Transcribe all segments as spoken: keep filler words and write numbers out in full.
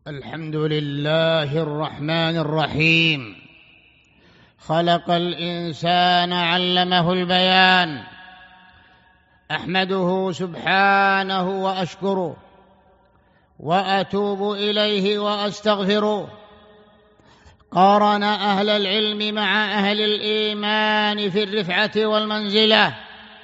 الحمد لله الرحمن الرحيم. خلق الإنسان علمه البيان. أحمده سبحانه وأشكره وأتوب إليه وأستغفره. قارن أهل العلم مع أهل الإيمان في الرفعة والمنزلة،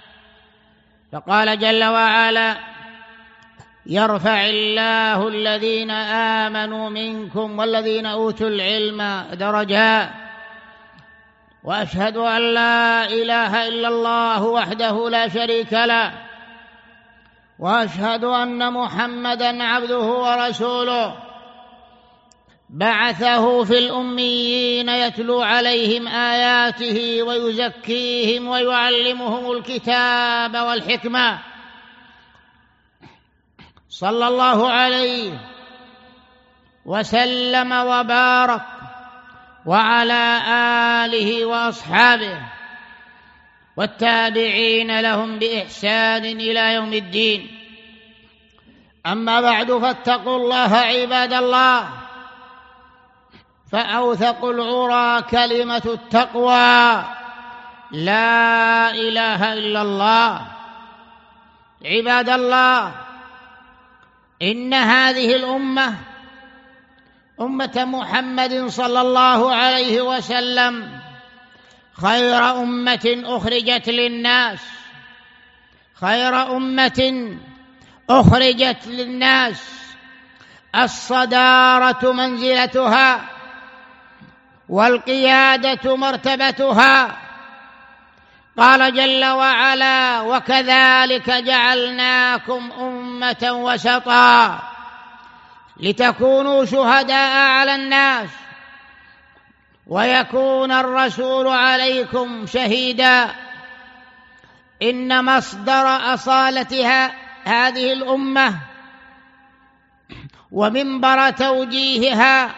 فقال جل وعلا: يرفع الله الذين آمنوا منكم والذين أوتوا العلم درجات. وأشهد أن لا إله إلا الله وحده لا شريك له، وأشهد أن محمدًا عبده ورسوله، بعثه في الأميين يتلو عليهم آياته ويزكيهم ويعلمهم الكتاب والحكمة، صلى الله عليه وسلم وبارك، وعلى آله وأصحابه والتابعين لهم بإحسان إلى يوم الدين. أما بعد، فاتقوا الله عباد الله، فأوثق العرى كلمة التقوى، لا إله إلا الله. عباد الله، إن هذه الأمة أمة محمد صلى الله عليه وسلم خير أمة أخرجت للناس، خير أمة أخرجت للناس، الصدارة منزلتها والقيادة مرتبتها. قال جل وعلا: وكذلك جعلناكم أمة وسطا لتكونوا شهداء على الناس ويكون الرسول عليكم شهيدا. إن مصدر أصالتها هذه الأمة ومنبر توجيهها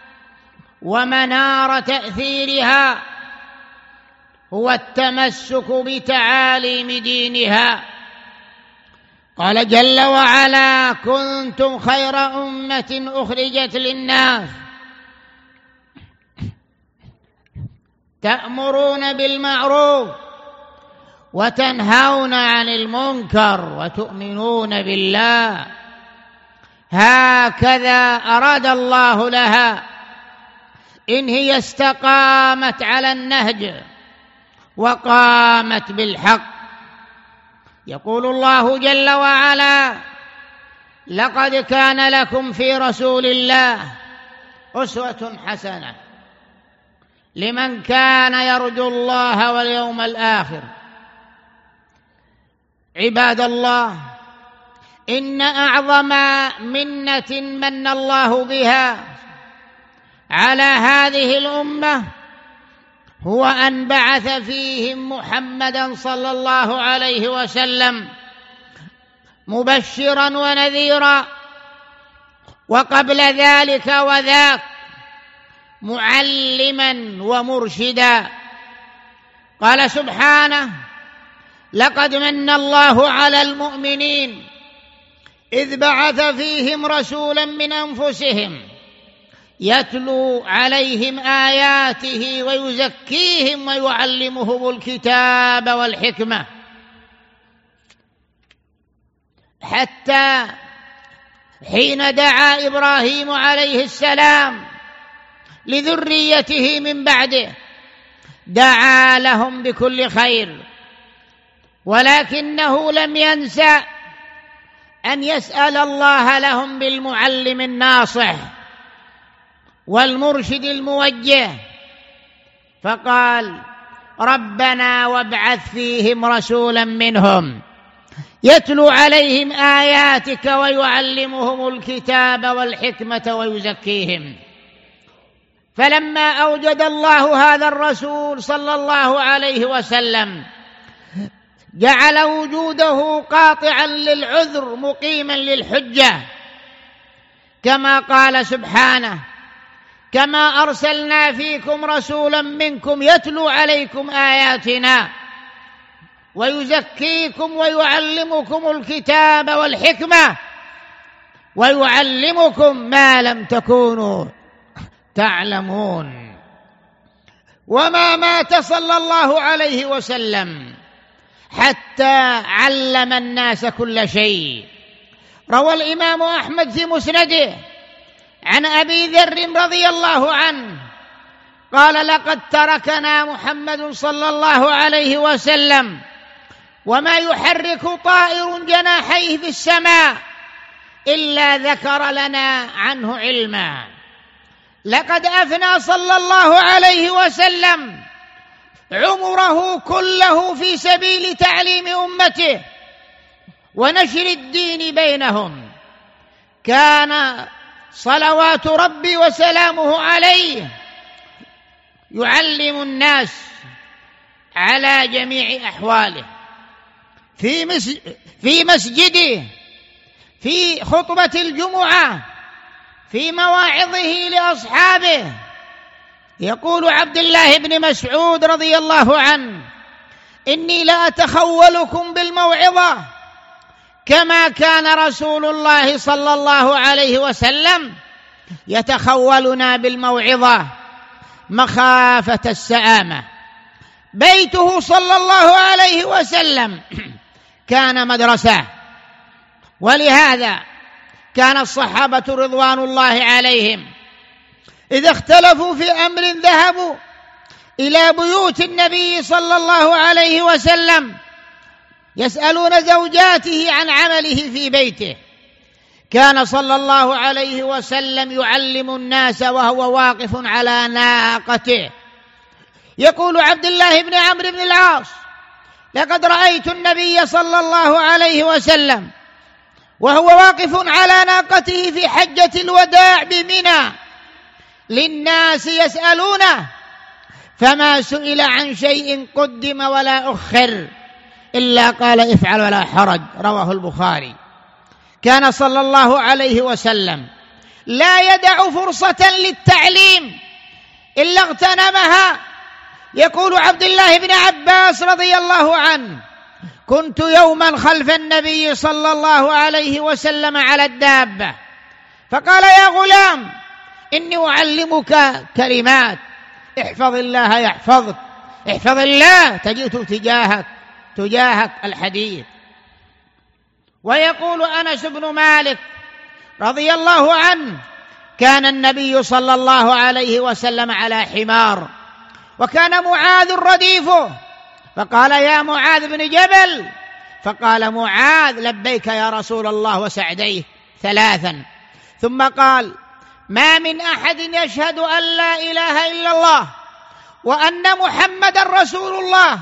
ومنار تأثيرها هو التمسك بتعاليم دينها. قال جل وعلا: كنتم خير أمة أخرجت للناس تأمرون بالمعروف وتنهون عن المنكر وتؤمنون بالله. هكذا أراد الله لها إن هي استقامت على النهج وقامت بالحق. يقول الله جل وعلا: لقد كان لكم في رسول الله أسوة حسنة لمن كان يرجو الله واليوم الآخر. عباد الله، إن أعظم منة من الله بها على هذه الأمة هو أن بعث فيهم محمدًا صلى الله عليه وسلم مبشرًا ونذيرًا، وقبل ذلك وذاك معلمًا ومرشدًا. قال سبحانه: لقد من الله على المؤمنين إذ بعث فيهم رسولا من أنفسهم يتلو عليهم آياته ويزكيهم ويعلمهم الكتاب والحكمة، حتى حين دعا إبراهيم عليه السلام لذريته من بعده دعا لهم بكل خير، ولكنه لم ينسى أن يسأل الله لهم بالمعلم الناصح والمرشد الموجه، فقال: ربنا وابعث فيهم رسولا منهم يتلو عليهم آياتك ويعلمهم الكتاب والحكمة ويزكيهم. فلما أوجد الله هذا الرسول صلى الله عليه وسلم جعل وجوده قاطعا للعذر مقيما للحجة، كما قال سبحانه: كما أرسلنا فيكم رسولا منكم يتلو عليكم آياتنا ويزكيكم ويعلمكم الكتاب والحكمة ويعلمكم ما لم تكونوا تعلمون. وما مات صلى الله عليه وسلم حتى علم الناس كل شيء. روى الإمام أحمد في مسنده عن أبي ذر رضي الله عنه قال: لقد تركنا محمد صلى الله عليه وسلم وما يحرك طائر جناحيه في السماء إلا ذكر لنا عنه علما. لقد أفنى صلى الله عليه وسلم عمره كله في سبيل تعليم أمته ونشر الدين بينهم. كان صلوات ربي وسلامه عليه يعلم الناس على جميع أحواله، في مس في مسجده، في خطبة الجمعة، في مواعظه لأصحابه. يقول عبد الله بن مسعود رضي الله عنه: إني لأتخولكم بالموعظة كما كان رسول الله صلى الله عليه وسلم يتخولنا بالموعظة مخافة السآمة. بيته صلى الله عليه وسلم كان مدرسة، ولهذا كان الصحابة رضوان الله عليهم إذا اختلفوا في أمر ذهبوا إلى بيوت النبي صلى الله عليه وسلم يسألون زوجاته عن عمله في بيته. كان صلى الله عليه وسلم يعلم الناس وهو واقف على ناقته. يقول عبد الله بن عمرو بن العاص: لقد رأيت النبي صلى الله عليه وسلم وهو واقف على ناقته في حجة الوداع بمنى للناس يسألونه، فما سئل عن شيء قدم ولا أخر إلا قال: افعل ولا حرج. رواه البخاري. كان صلى الله عليه وسلم لا يدع فرصة للتعليم إلا اغتنمها. يقول عبد الله بن عباس رضي الله عنه: كنت يوما خلف النبي صلى الله عليه وسلم على الدابة، فقال: يا غلام، إني أعلمك كلمات، احفظ الله يحفظك، احفظ الله تجد تجاهك تجاهك الحديث. ويقول أنس بن مالك رضي الله عنه: كان النبي صلى الله عليه وسلم على حمار، وكان معاذ رديفه، فقال: يا معاذ بن جبل، فقال معاذ: لبيك يا رسول الله وسعديه ثلاثا، ثم قال: ما من أحد يشهد أن لا إله إلا الله وأن محمد رسول الله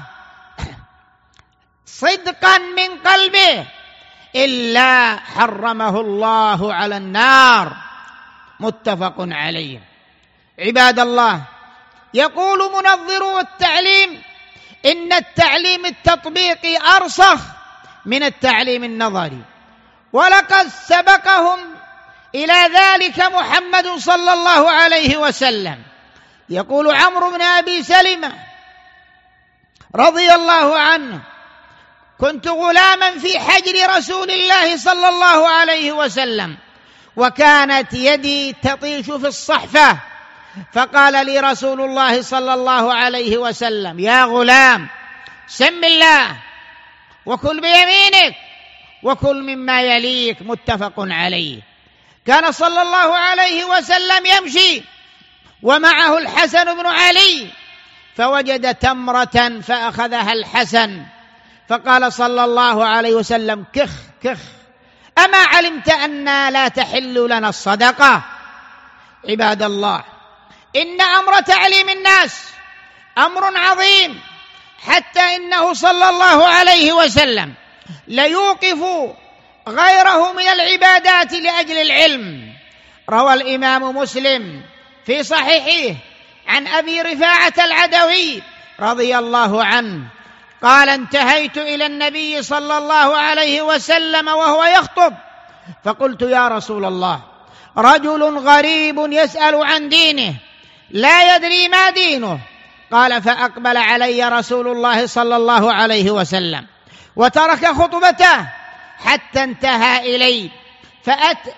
صدقا من قلبه إلا حرمه الله على النار. متفق عليه. عباد الله، يقول منظرو التعليم: إن التعليم التطبيقي أرسخ من التعليم النظري، ولقد سبقهم إلى ذلك محمد صلى الله عليه وسلم. يقول عمرو بن أبي سلمة رضي الله عنه: كنت غلاما في حجر رسول الله صلى الله عليه وسلم، وكانت يدي تطيش في الصحفة، فقال لي رسول الله صلى الله عليه وسلم: يا غلام، سم الله وكل بيمينك وكل مما يليك. متفق عليه. كان صلى الله عليه وسلم يمشي ومعه الحسن بن علي، فوجد تمرة فأخذها الحسن، فقال صلى الله عليه وسلم: كخ كخ، أما علمت أن لا تحل لنا الصدقة؟ عباد الله، إن أمر تعليم الناس أمر عظيم، حتى إنه صلى الله عليه وسلم ليوقف غيره من العبادات لأجل العلم. روى الإمام مسلم في صحيحه عن أبي رفاعة العدوي رضي الله عنه قال: انتهيت إلى النبي صلى الله عليه وسلم وهو يخطب، فقلت: يا رسول الله، رجل غريب يسأل عن دينه لا يدري ما دينه. قال: فأقبل علي رسول الله صلى الله عليه وسلم وترك خطبته حتى انتهى إلي، فأت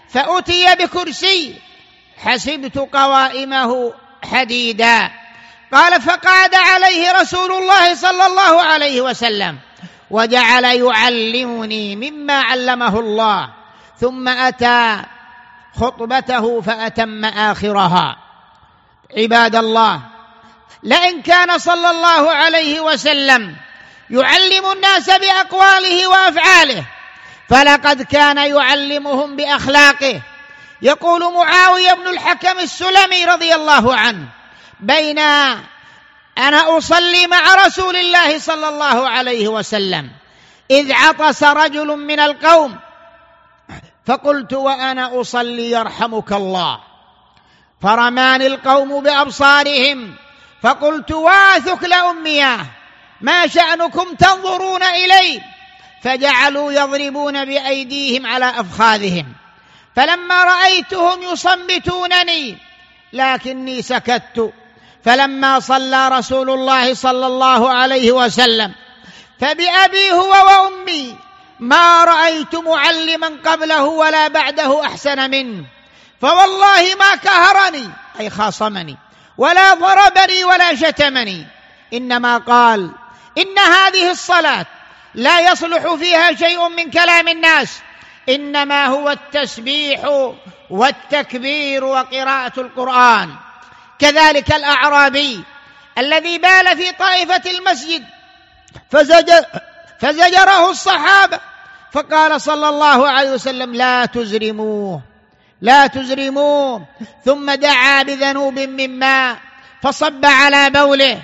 فأتي بكرسي حسبت قوائمه حديدا. قال فقعد عليه رسول الله صلى الله عليه وسلم وجعل يعلمني مما علمه الله، ثم أتى خطبته فأتم آخرها. عباد الله، لئن كان صلى الله عليه وسلم يعلم الناس بأقواله وأفعاله، فلقد كان يعلمهم بأخلاقه. يقول معاوية بن الحكم السلمي رضي الله عنه: بين أنا أصلي مع رسول الله صلى الله عليه وسلم إذ عطس رجل من القوم، فقلت وأنا أصلي يرحمك الله، فرماني القوم بأبصارهم، فقلت واثكل أمياه ما شأنكم تنظرون إلي؟ فجعلوا يضربون بأيديهم على أفخاذهم، فلما رأيتهم يصمتونني لكني سكت. فلما صلى رسول الله صلى الله عليه وسلم فبأبي هو وأمي ما رأيت معلما قبله ولا بعده أحسن منه، فوالله ما كهرني أي خاصمني ولا ضربني ولا شتمني، إنما قال: إن هذه الصلاة لا يصلح فيها شيء من كلام الناس، إنما هو التسبيح والتكبير وقراءة القرآن. كذلك الأعرابي الذي بال في طائفة المسجد فزجر فزجره الصحابة، فقال صلى الله عليه وسلم: لا تزرموه لا تزرموه، ثم دعا بذنوب من ماء فصب على بوله،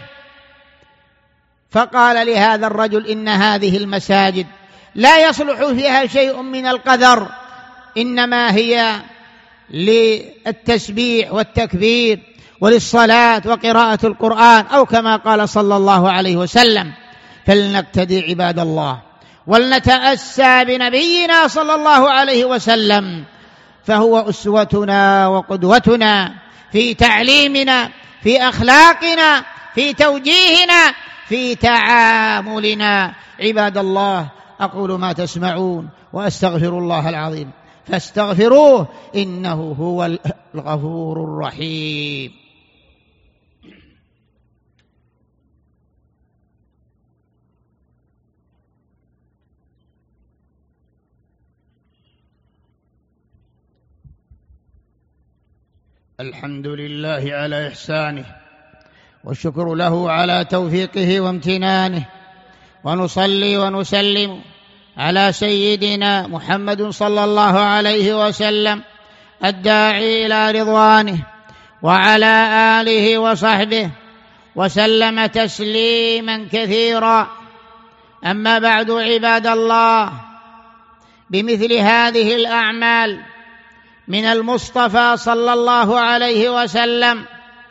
فقال لهذا الرجل: إن هذه المساجد لا يصلح فيها شيء من القذر، إنما هي للتسبيح والتكبير وللصلاة وقراءة القرآن، أو كما قال صلى الله عليه وسلم. فلنقتدي عباد الله ولنتأسى بنبينا صلى الله عليه وسلم، فهو أسوتنا وقدوتنا في تعليمنا، في أخلاقنا، في توجيهنا، في تعاملنا. عباد الله، أقول ما تسمعون وأستغفر الله العظيم فاستغفروه إنه هو الغفور الرحيم. الحمد لله على إحسانه، والشكر له على توفيقه وامتنانه، ونصلي ونسلم على سيدنا محمد صلى الله عليه وسلم الداعي إلى رضوانه، وعلى آله وصحبه وسلم تسليما كثيرا. أما بعد، عباد الله، بمثل هذه الأعمال من المصطفى صلى الله عليه وسلم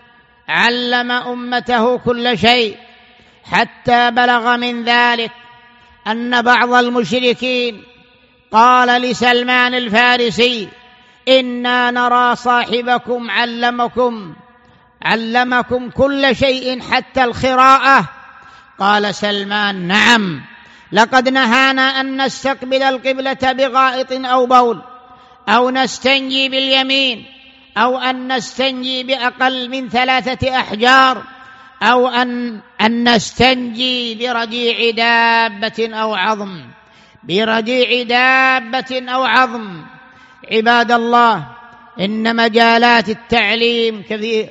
علم أمته كل شيء، حتى بلغ من ذلك أن بعض المشركين قال لسلمان الفارسي: إنا نرى صاحبكم علمكم علمكم كل شيء حتى الخراءة. قال سلمان: نعم، لقد نهانا أن نستقبل القبلة بغائط أو بول، أو نستنجي باليمين، أو أن نستنجي بأقل من ثلاثة أحجار، أو أن, أن نستنجي برجيع دابة أو عظم برجيع دابة أو عظم. عباد الله، إن مجالات التعليم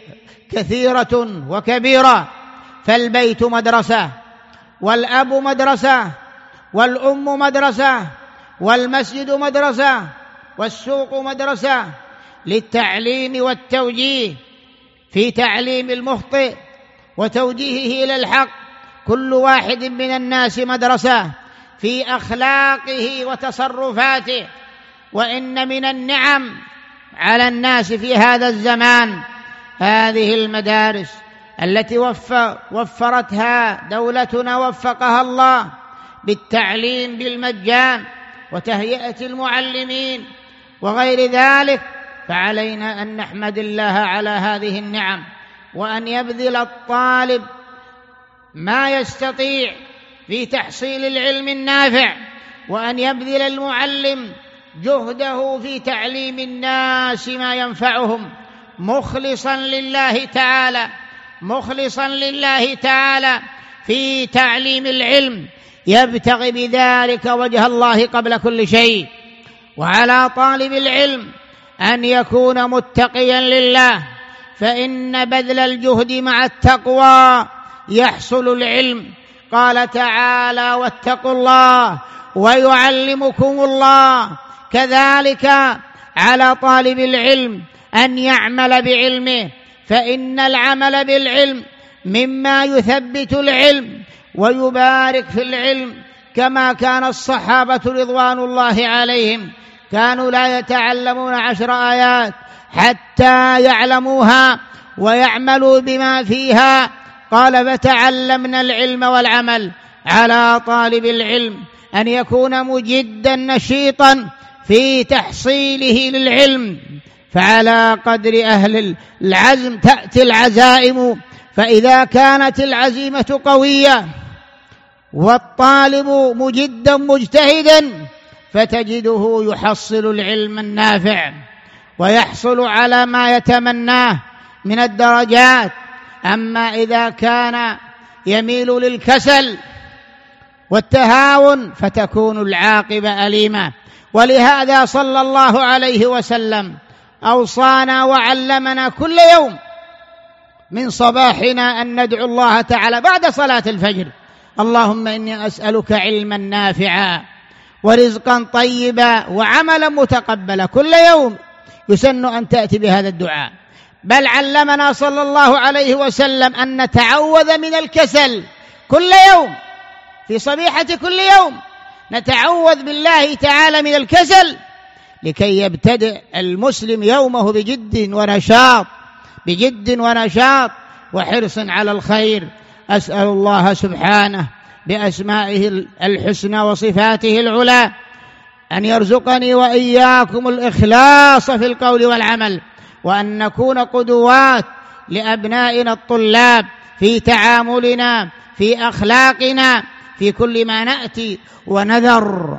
كثيرة وكبيرة، فالبيت مدرسة، والأب مدرسة، والأم مدرسة، والمسجد مدرسة، والسوق مدرسة للتعليم والتوجيه، في تعليم المخطئ وتوجيهه إلى الحق. كل واحد من الناس مدرسة في أخلاقه وتصرفاته. وإن من النعم على الناس في هذا الزمان هذه المدارس التي وفرتها دولتنا وفقها الله بالتعليم بالمجان وتهيئة المعلمين وغير ذلك. فعلينا أن نحمد الله على هذه النعم، وأن يبذل الطالب ما يستطيع في تحصيل العلم النافع، وأن يبذل المعلم جهده في تعليم الناس ما ينفعهم مخلصا لله تعالى مخلصا لله تعالى في تعليم العلم، يبتغي بذلك وجه الله قبل كل شيء. وعلى طالب العلم أن يكون متقيا لله، فإن بذل الجهد مع التقوى يحصل العلم. قال تعالى: واتقوا الله ويعلمكم الله. كذلك على طالب العلم أن يعمل بعلمه، فإن العمل بالعلم مما يثبت العلم ويبارك في العلم، كما كان الصحابة رضوان الله عليهم كانوا لا يتعلمون عشر آيات حتى يعلموها ويعملوا بما فيها. قال: فتعلمنا العلم والعمل. على طالب العلم أن يكون مجدا نشيطا في تحصيله للعلم، فعلى قدر أهل العزم تأتي العزائم، فإذا كانت العزيمة قوية والطالب مجدا مجتهدا فتجده يحصل العلم النافع ويحصل على ما يتمناه من الدرجات. أما إذا كان يميل للكسل والتهاون فتكون العاقبة أليمة. ولهذا صلى الله عليه وسلم أوصانا وعلمنا كل يوم من صباحنا أن ندعو الله تعالى بعد صلاة الفجر: اللهم إني أسألك علما نافعا ورزقا طيبا وعملا متقبلا. كل يوم يسن أن تأتي بهذا الدعاء. بل علمنا صلى الله عليه وسلم أن نتعوذ من الكسل كل يوم، في صبيحة كل يوم نتعوذ بالله تعالى من الكسل، لكي يبتدئ المسلم يومه بجد ونشاط بجد ونشاط وحرص على الخير. أسأل الله سبحانه بأسمائه الحسنى وصفاته العلى أن يرزقني وإياكم الإخلاص في القول والعمل، وأن نكون قدوات لأبنائنا الطلاب في تعاملنا، في أخلاقنا، في كل ما نأتي ونذر.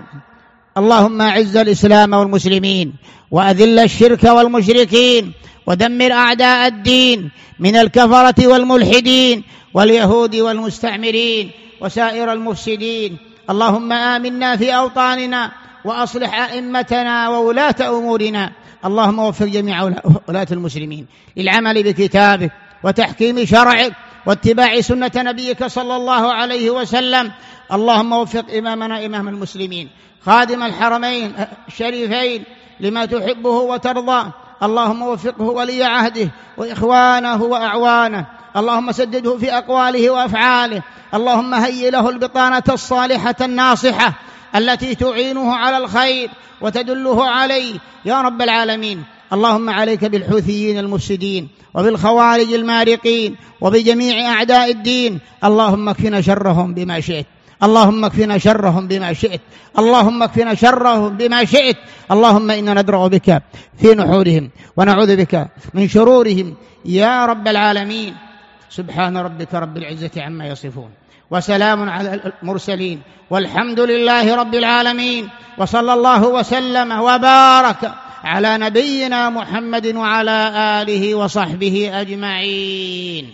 اللهم أعز الإسلام والمسلمين، وأذل الشرك والمشركين، ودمر أعداء الدين من الكفرة والملحدين واليهود والمستعمرين وسائر المفسدين. اللهم آمنا في أوطاننا، وأصلح أئمتنا وولاة أمورنا. اللهم وفق جميع ولاة المسلمين للعمل بكتابك وتحكيم شرعك واتباع سنة نبيك صلى الله عليه وسلم. اللهم وفق إمامنا إمام المسلمين خادم الحرمين الشريفين لما تحبه وترضى. اللهم وفقه ولي عهده وإخوانه وأعوانه. اللهم سدده في أقواله وأفعاله. اللهم هيئ له البطانة الصالحة الناصحة التي تعينه على الخير وتدله عليه يا رب العالمين. اللهم عليك بالحوثيين المفسدين وبالخوارج المارقين وبجميع أعداء الدين. اللهم اكفنا شرهم بما شئت. اللهم اكفنا شرهم بما شئت. اللهم اكفنا شرهم بما شئت. اللهم إنا ندرأ بك في نحورهم ونعوذ بك من شرورهم يا رب العالمين. سبحان ربك رب العزة عما يصفون، وسلام على المرسلين، والحمد لله رب العالمين. وصلى الله وسلم وبارك على نبينا محمد وعلى آله وصحبه أجمعين.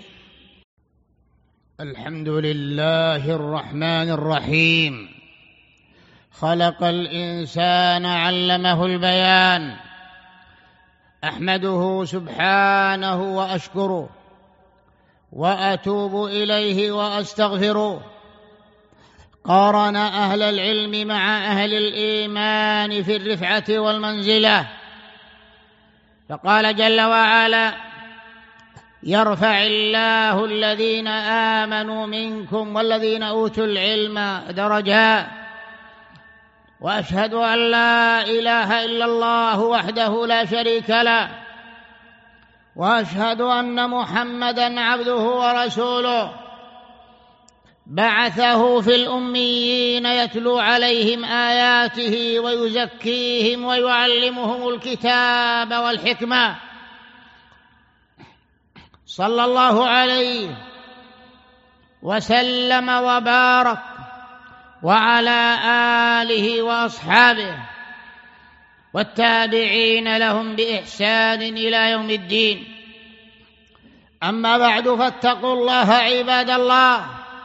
الحمد لله الرحمن الرحيم. خلق الإنسان علمه البيان. أحمده سبحانه وأشكره وأتوب إليه وأستغفره. قارن أهل العلم مع أهل الإيمان في الرفعة والمنزلة، فقال جل وعلا: يرفع الله الذين آمنوا منكم والذين أوتوا العلم درجات. وأشهد أن لا إله إلا الله وحده لا شريك له، وأشهد أن محمدًا عبده ورسوله، بعثه في الأميين يتلو عليهم آياته ويزكيهم ويعلمهم الكتاب والحكمة. صلى الله عليه وسلم وبارك وعلى آله وأصحابه والتابعين لهم بإحسان إلى يوم الدين. أما بعد، فاتقوا الله عباد الله،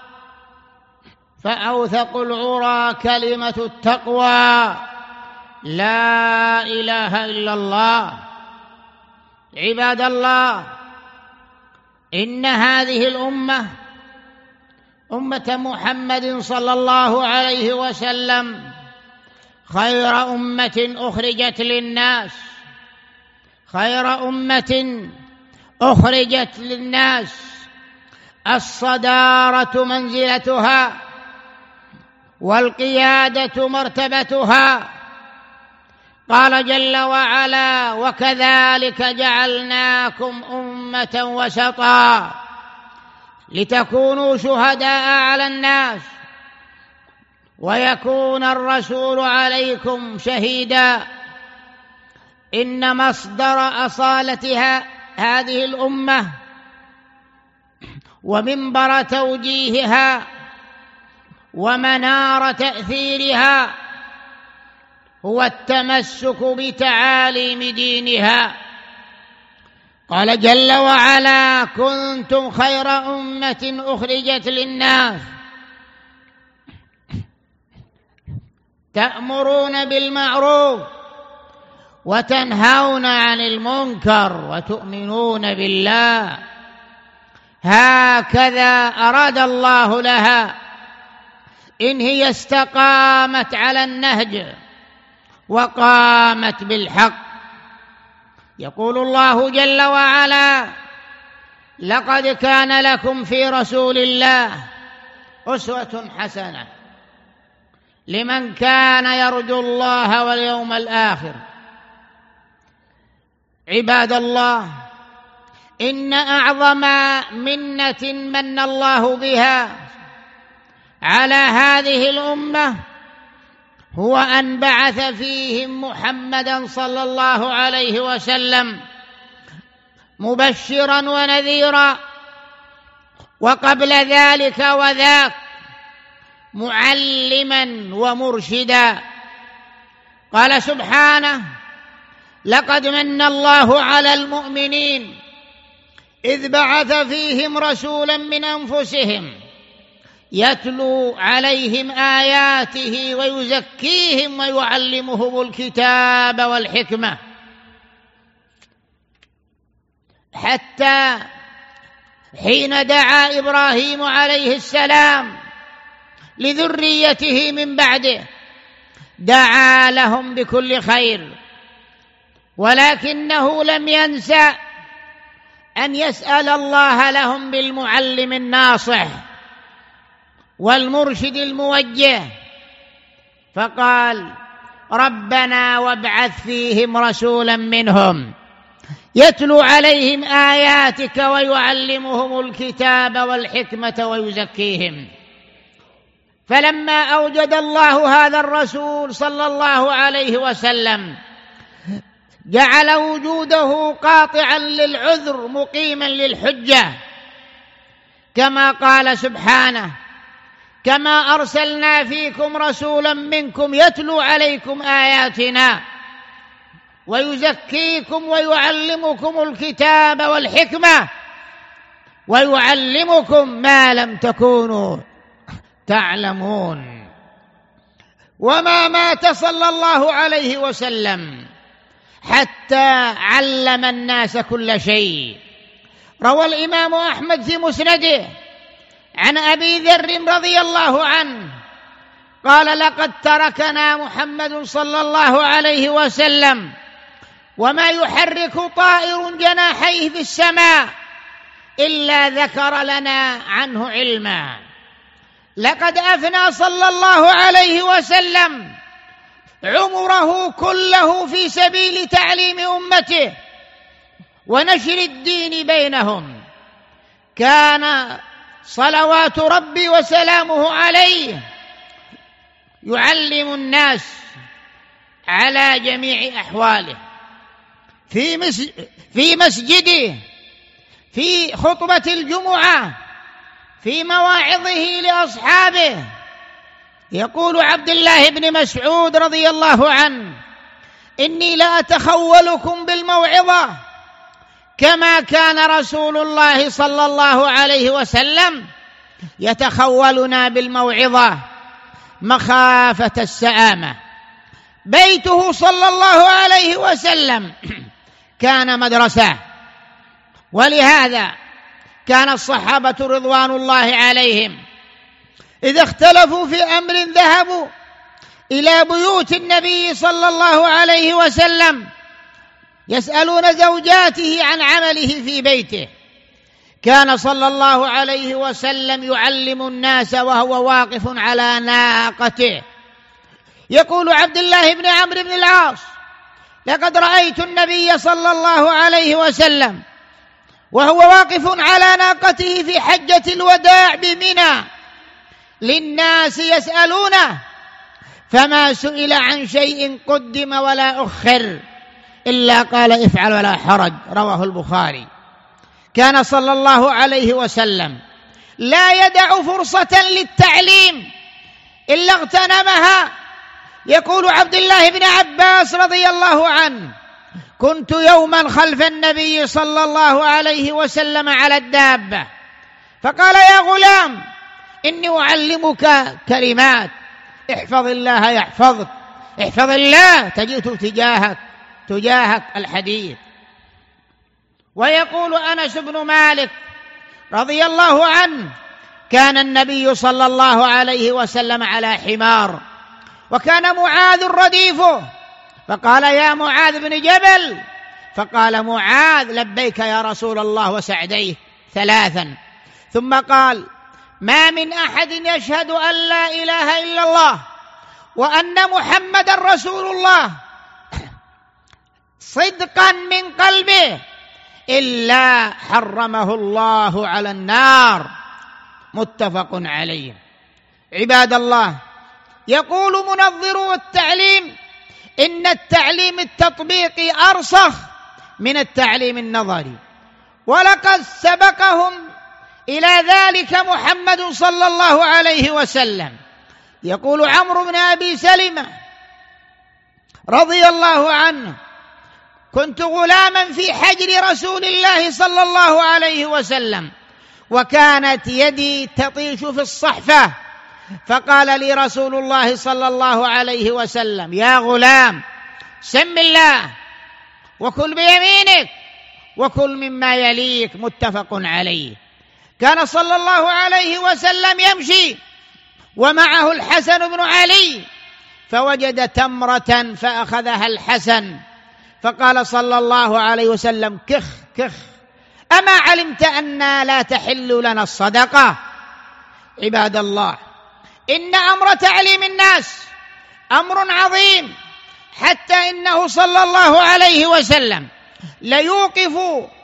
فأوثق العرى كلمة التقوى، لا إله إلا الله. عباد الله، إن هذه الأمة أمة محمد صلى الله عليه وسلم خير أمة أخرجت للناس، خير أمة أخرجت للناس، الصدارة منزلتها والقيادة مرتبتها. قال جل وعلا: وكذلك جعلناكم أمة وسطا لتكونوا شهداء على الناس ويكون الرسول عليكم شهيدا. إن مصدر أصالتها هذه الأمة ومنبر توجيهها ومنار تأثيرها هو التمسك بتعاليم دينها. قال جل وعلا: كنتم خير أمة أخرجت للناس تأمرون بالمعروف وتنهون عن المنكر وتؤمنون بالله. هكذا أراد الله لها إن هي استقامت على النهج وقامت بالحق. يقول الله جل وعلا: لقد كان لكم في رسول الله أسوة حسنة لمن كان يرجو الله واليوم الآخر. عباد الله، إن أعظم منة من الله بها على هذه الأمة هو أن بعث فيهم محمدا صلى الله عليه وسلم مبشرا ونذيرا، وقبل ذلك وذاك معلما ومرشدا. قال سبحانه: لقد من الله على المؤمنين إذ بعث فيهم رسولا من أنفسهم يتلو عليهم آياته ويزكيهم ويعلمهم الكتاب والحكمة، حتى حين دعا إبراهيم عليه السلام لذريته من بعده دعا لهم بكل خير، ولكنه لم ينسى أن يسأل الله لهم بالمعلم الناصح والمرشد الموجه، فقال: ربنا وابعث فيهم رسولا منهم يتلو عليهم آياتك ويعلمهم الكتاب والحكمة ويزكيهم. فلما أوجد الله هذا الرسول صلى الله عليه وسلم جعل وجوده قاطعا للعذر مقيما للحجة، كما قال سبحانه: كما أرسلنا فيكم رسولا منكم يتلو عليكم آياتنا ويزكيكم ويعلمكم الكتاب والحكمة ويعلمكم ما لم تكونوا تعلمون. وما مات صلى الله عليه وسلم حتى علم الناس كل شيء. روى الإمام أحمد في مسنده عن أبي ذر رضي الله عنه قال: لقد تركنا محمد صلى الله عليه وسلم وما يحرك طائر جناحيه في السماء إلا ذكر لنا عنه علما. لقد أفنى صلى الله عليه وسلم عمره كله في سبيل تعليم أمته ونشر الدين بينهم. كان صلوات ربي وسلامه عليه يعلم الناس على جميع أحواله، في في مسجده، في خطبة الجمعة، في مواعظه لأصحابه. يقول عبد الله بن مسعود رضي الله عنه: إني لأتخولكم بالموعظة كما كان رسول الله صلى الله عليه وسلم يتخولنا بالموعظة مخافة السآمة. بيته صلى الله عليه وسلم كان مدرسة، ولهذا كان الصحابة رضوان الله عليهم إذا اختلفوا في أمر ذهبوا إلى بيوت النبي صلى الله عليه وسلم يسألون زوجاته عن عمله في بيته. كان صلى الله عليه وسلم يعلم الناس وهو واقف على ناقته. يقول عبد الله بن عمرو بن العاص: لقد رأيت النبي صلى الله عليه وسلم وهو واقف على ناقته في حجة الوداع بمنى للناس يسألونه، فما سئل عن شيء قدم ولا أخر إلا قال افعل ولا حرج. رواه البخاري. كان صلى الله عليه وسلم لا يدع فرصة للتعليم إلا اغتنمها. يقول عبد الله بن عباس رضي الله عنه: كنت يوما خلف النبي صلى الله عليه وسلم على الدابة، فقال: يا غلام إني أعلمك كلمات، احفظ الله يحفظك، احفظ الله تجد تجاهك تجاهك الحديث. ويقول أنس بن مالك رضي الله عنه: كان النبي صلى الله عليه وسلم على حمار، وكان معاذ رديفه، فقال: يا معاذ بن جبل، فقال معاذ: لبيك يا رسول الله وسعديه ثلاثا، ثم قال: ما من أحد يشهد أن لا إله إلا الله وأن محمد رسول الله صدقا من قلبه إلا حرمه الله على النار. متفق عليه. عباد الله، يقول منظرو التعليم إن التعليم التطبيقي أرسخ من التعليم النظري، ولقد سبقهم إلى ذلك محمد صلى الله عليه وسلم. يقول عمرو بن أبي سلمة رضي الله عنه: كنت غلاما في حجر رسول الله صلى الله عليه وسلم، وكانت يدي تطيش في الصحفة، فقال لي رسول الله صلى الله عليه وسلم: يا غلام سم الله وكل بيمينك وكل مما يليك. متفق عليه. كان صلى الله عليه وسلم يمشي ومعه الحسن بن علي، فوجد تمرة فأخذها الحسن، فقال صلى الله عليه وسلم: كخ كخ، أما علمت أننا لا تحل لنا الصدقة؟ عباد الله، إن أمر تعليم الناس أمر عظيم، حتى إنه صلى الله عليه وسلم ليوقف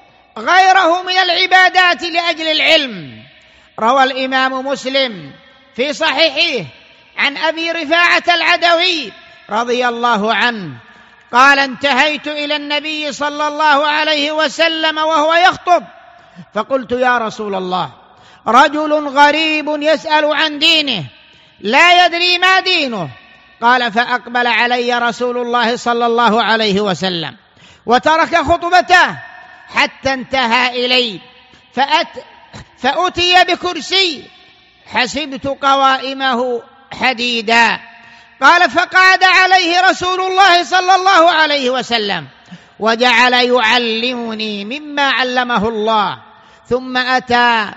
غيره من العبادات لأجل العلم. روى الإمام مسلم في صحيحه عن أبي رفاعة العدوي رضي الله عنه قال: انتهيت إلى النبي صلى الله عليه وسلم وهو يخطب، فقلت: يا رسول الله، رجل غريب يسأل عن دينه لا يدري ما دينه. قال: فأقبل علي رسول الله صلى الله عليه وسلم وترك خطبته حتى انتهى إلي، فأت فأتي بكرسي حسبت قوائمه حديدا. قال: فقعد عليه رسول الله صلى الله عليه وسلم وجعل يعلمني مما علمه الله، ثم أتى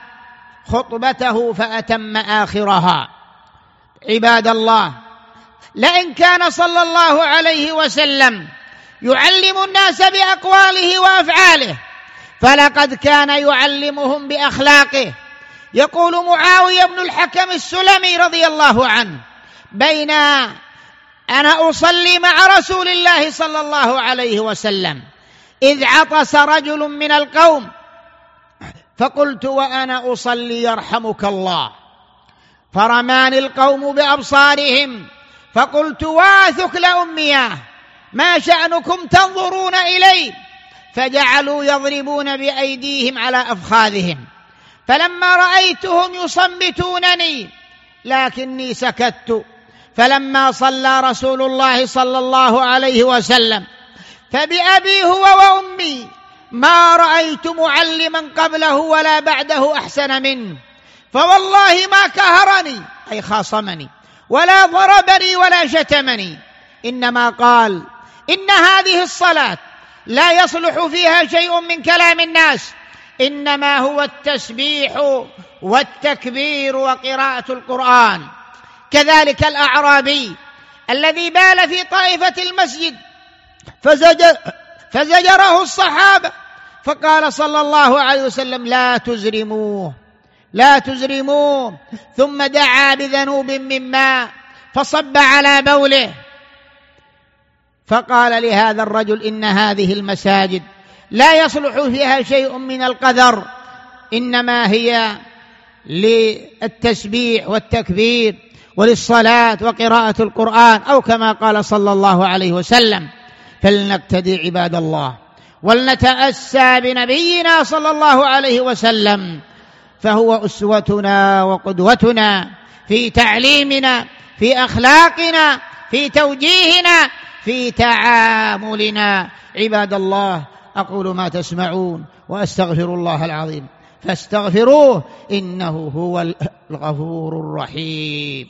خطبته فأتم آخرها. عباد الله، لئن كان صلى الله عليه وسلم يعلم الناس بأقواله وأفعاله، فلقد كان يعلمهم بأخلاقه. يقول معاوية بن الحكم السلمي رضي الله عنه: بين أنا أصلي مع رسول الله صلى الله عليه وسلم إذ عطس رجل من القوم، فقلت وأنا أصلي: يرحمك الله. فرماني القوم بأبصارهم، فقلت: واثك لأمياه، ما شأنكم تنظرون إلي؟ فجعلوا يضربون بأيديهم على أفخاذهم، فلما رأيتهم يصمتونني لكني سكت، فلما صلى رسول الله صلى الله عليه وسلم فبأبي هو وأمي ما رأيت معلما قبله ولا بعده أحسن منه، فوالله ما كهرني أي خاصمني ولا ضربني ولا شتمني، إنما قال إن هذه الصلاة لا يصلح فيها شيء من كلام الناس، إنما هو التسبيح والتكبير وقراءة القرآن. كذلك الأعرابي الذي بال في طائفة المسجد فزجر فزجره الصحابة، فقال صلى الله عليه وسلم لا تزرموه لا تزرموه، ثم دعا بذنوب من ماء فصب على بوله، فقال لهذا الرجل إن هذه المساجد لا يصلح فيها شيء من القذر، إنما هي للتسبيح والتكبير وللصلاة وقراءة القرآن، أو كما قال صلى الله عليه وسلم. فلنقتدي عباد الله ولنتأسى بنبينا صلى الله عليه وسلم، فهو أسوتنا وقدوتنا في تعليمنا، في أخلاقنا، في توجيهنا، في تعاملنا. عباد الله، أقول ما تسمعون وأستغفر الله العظيم فاستغفروه إنه هو الغفور الرحيم.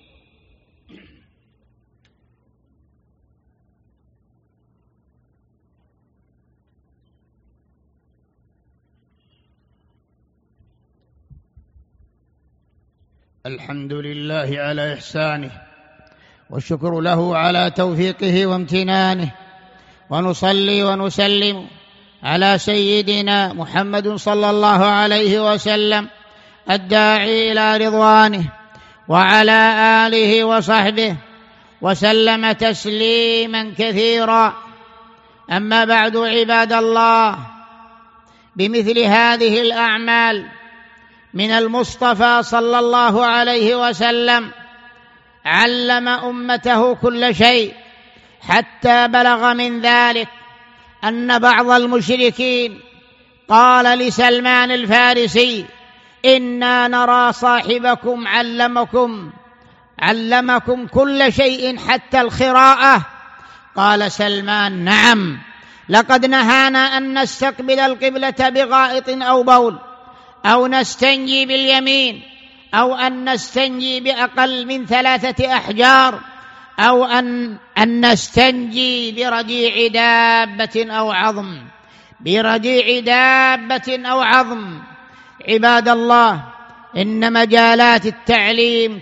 الحمد لله على إحسانه، والشكر له على توفيقه وامتنانه، ونصلي ونسلم على سيدنا محمد صلى الله عليه وسلم الداعي إلى رضوانه، وعلى آله وصحبه وسلم تسليما كثيرا. أما بعد، عباد الله، بمثل هذه الأعمال من المصطفى صلى الله عليه وسلم علم أمته كل شيء، حتى بلغ من ذلك أن بعض المشركين قال لسلمان الفارسي إنا نرى صاحبكم علمكم علمكم كل شيء حتى الخراءة. قال سلمان نعم، لقد نهانا أن نستقبل القبلة بغائط أو بول، أو نستنجي باليمين، أو أن نستنجي بأقل من ثلاثة أحجار، أو أن, أن نستنجي برجيع دابة أو عظم برجيع دابة أو عظم. عباد الله، إن مجالات التعليم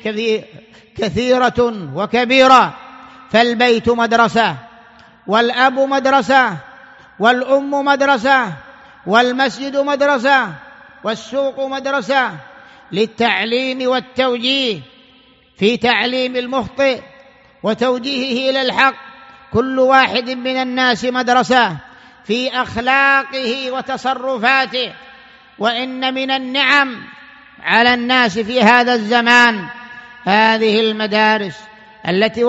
كثيرة وكبيرة، فالبيت مدرسة، والأب مدرسة، والأم مدرسة، والمسجد مدرسة، والسوق مدرسة للتعليم والتوجيه، في تعليم المخطئ وتوجيهه إلى الحق. كل واحد من الناس مدرسة في أخلاقه وتصرفاته. وإن من النعم على الناس في هذا الزمان هذه المدارس التي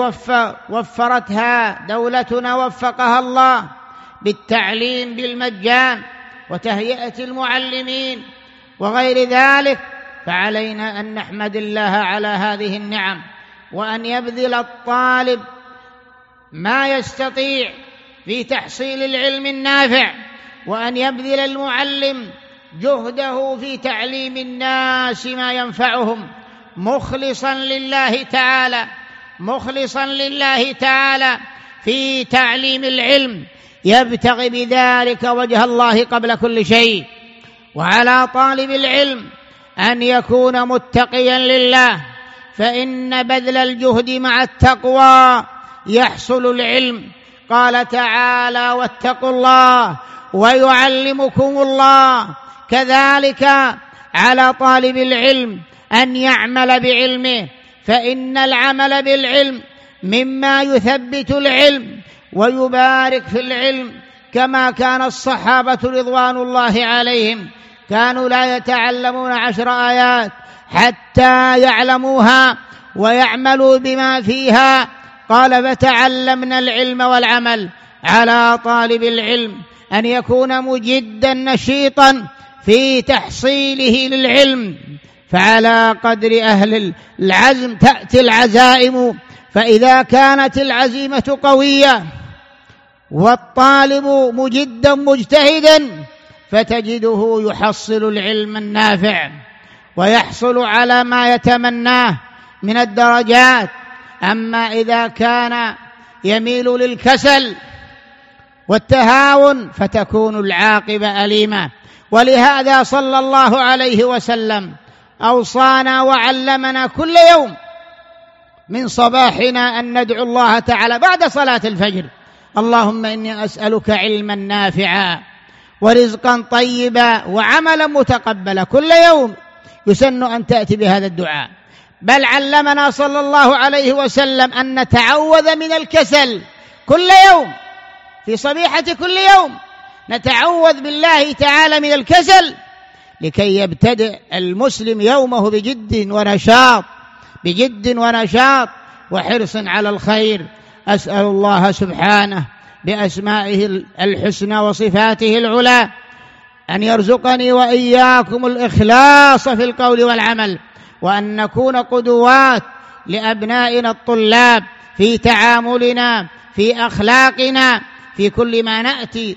وفرتها دولتنا وفقها الله بالتعليم بالمجان وتهيئة المعلمين وغير ذلك. فعلينا أن نحمد الله على هذه النعم، وأن يبذل الطالب ما يستطيع في تحصيل العلم النافع، وأن يبذل المعلم جهده في تعليم الناس ما ينفعهم، مخلصا لله تعالى مخلصا لله تعالى في تعليم العلم، يبتغي بذلك وجه الله قبل كل شيء. وعلى طالب العلم أن يكون متقيا لله، فإن بذل الجهد مع التقوى يحصل العلم. قال تعالى واتقوا الله ويعلمكم الله. كذلك على طالب العلم أن يعمل بعلمه، فإن العمل بالعلم مما يثبت العلم ويبارك في العلم، كما كان الصحابة رضوان الله عليهم كانوا لا يتعلمون عشر آيات حتى يعلموها ويعملوا بما فيها. قال فتعلمنا العلم والعمل. على طالب العلم أن يكون مجدا نشيطا في تحصيله للعلم، فعلى قدر أهل العزم تأتي العزائم، فإذا كانت العزيمة قوية والطالب مجدا مجتهدا فتجده يحصل العلم النافع ويحصل على ما يتمناه من الدرجات. أما إذا كان يميل للكسل والتهاون فتكون العاقبة أليمة. ولهذا صلى الله عليه وسلم أوصانا وعلمنا كل يوم من صباحنا أن ندعو الله تعالى بعد صلاة الفجر: اللهم إني أسألك علما نافعا ورزقا طيبا وعملا متقبلا. كل يوم يسن أن تأتي بهذا الدعاء. بل علمنا صلى الله عليه وسلم أن نتعوذ من الكسل كل يوم، في صبيحة كل يوم نتعوذ بالله تعالى من الكسل، لكي يبتدئ المسلم يومه بجد ونشاط بجد ونشاط وحرص على الخير. أسأل الله سبحانه بأسمائه الحسنى وصفاته العلى أن يرزقني وإياكم الإخلاص في القول والعمل، وأن نكون قدوات لأبنائنا الطلاب في تعاملنا، في أخلاقنا، في كل ما نأتي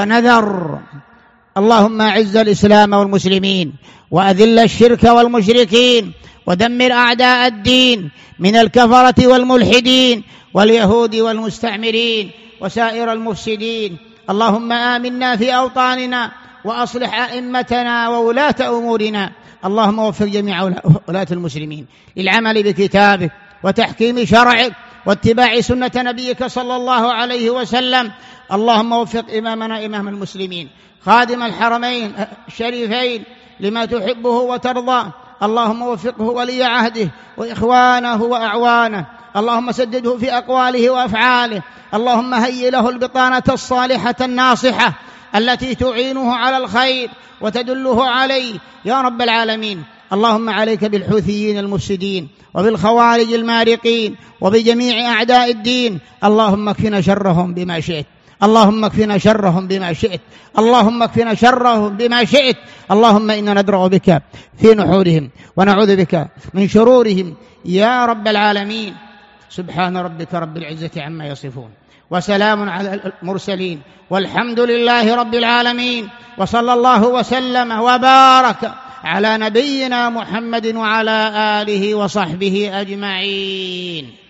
ونذر. اللهم أعز الإسلام والمسلمين وأذل الشرك والمشركين ودمر أعداء الدين من الكفرة والملحدين واليهود والمستعمرين وسائر المفسدين. اللهم آمنا في أوطاننا وأصلح أئمتنا وولاة أمورنا. اللهم وفق جميع ولاة المسلمين للعمل بكتابك وتحكيم شرعك واتباع سنة نبيك صلى الله عليه وسلم. اللهم وفق إمامنا إمام المسلمين خادم الحرمين الشريفين لما تحبه وترضى. اللهم وفقه ولي عهده وإخوانه وأعوانه. اللهم سدده في أقواله وأفعاله. اللهم هيئ له البطانة الصالحة الناصحة التي تعينه على الخير وتدله عليه يا رب العالمين. اللهم عليك بالحوثيين المفسدين وبالخوارج المارقين وبجميع أعداء الدين. اللهم اكفنا شرهم بما شئت. اللهم اكفنا شرهم بما شئت. اللهم اكفنا شرهم بما شئت. اللهم إنا ندرأ بك في نحورهم ونعوذ بك من شرورهم يا رب العالمين. سبحان ربك رب العزة عما يصفون وسلام على المرسلين والحمد لله رب العالمين. وصلى الله وسلم وبارك على نبينا محمد وعلى آله وصحبه أجمعين.